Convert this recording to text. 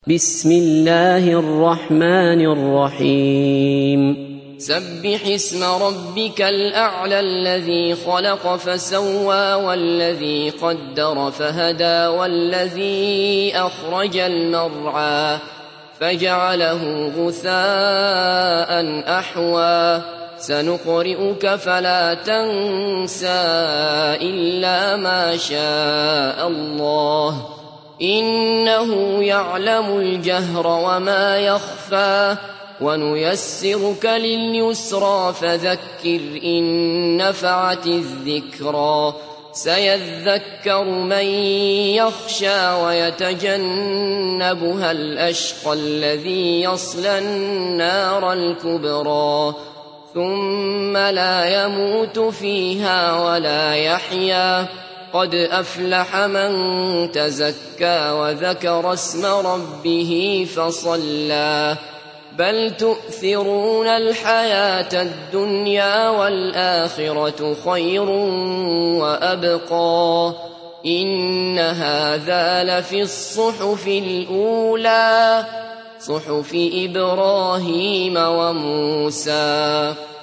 بسم الله الرحمن الرحيم سبح اسم ربك الأعلى الذي خلق فسوى والذي قدر فهدى والذي أخرج المرعى فجعله غثاء أحوى سنقرئك فلا تنسى إلا ما شاء الله إنه يعلم الجهر وما يخفى ونيسرك لليسرى فذكر إن نفعت الذكرى سيذكر من يخشى ويتجنبها الأشقى الذي يصلى النار الكبرى ثم لا يموت فيها ولا يحيا قد أفلح من تزكى وذكر اسم ربه فصلى بل تؤثرون الحياة الدنيا والآخرة خير وأبقى إن هذا لفي الصحف الأولى صحف إبراهيم وموسى